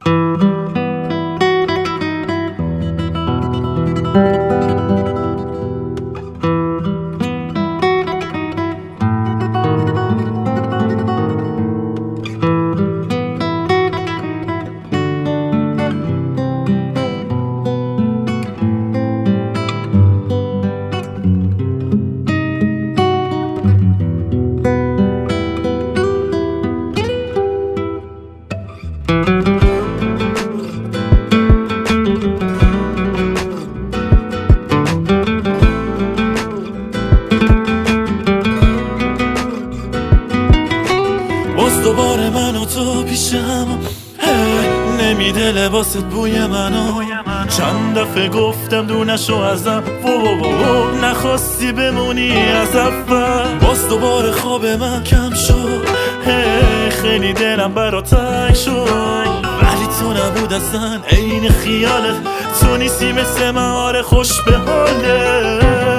باز دوباره من و تو پیشم، نمیده لباست بوی منو. چند دفعه گفتم دور نشو ازم، نخواستی بمونی از اول. باز دوباره خواب من کم شد، خیلی دلم برا تنگ شد. ولی تو نبود اصلا عین خیالت، تو نیستی مثل من، آره خوش به حالت.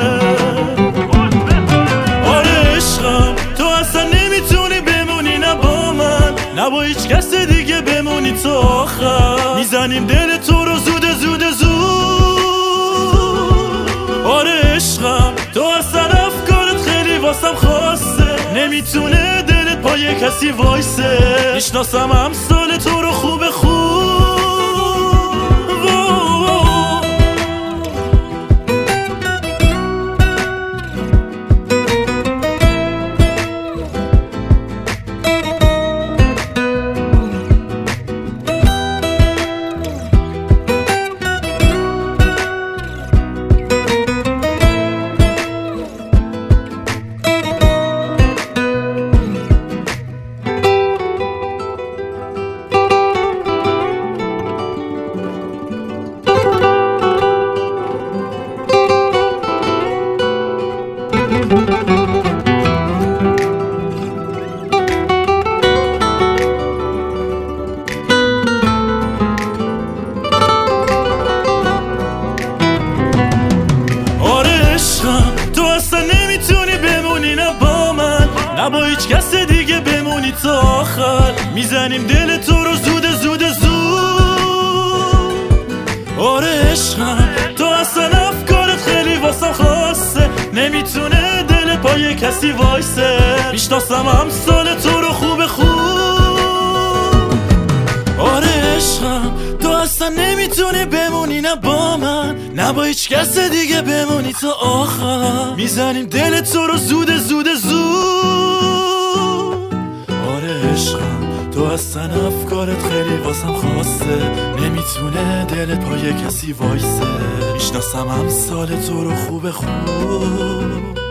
آره عشقم تو اصلا نمیتونی بمونی، نه با من نه با هیچ کس دیگه بمونی تا آخر. میزنیم دل تو رو زود زود زود. آره عشقم تو اصلا افکارت خیلی واسم خاصه، نمیتونه دلت پای کسی وایسه. میشناسم امثال تو رو خوب خوب. تو اصلا نمیتونی بمونی، نه با من نه با هیچ کس دیگه بمونی تا آخر. میزنیم دل تو رو زود زود زود. آره عشقم تو اصلا افکارت خیلی واسم خاصه، نمیتونه دل پای کسی وایسه. میشناسم امثال تو رو خوب خوب. آره عشقم تو اصلا نمیتونی بمونی، نه با من نه با هیچ کس دیگه بمونی تا آخر. میزنیم دل تو رو زود زود زود. آره عشقم تو اصلا افکارت خیلی واسم خاصه، نمیتونه دلت پای کسی وایسه. میشناسم امثال تو رو خوب خوب.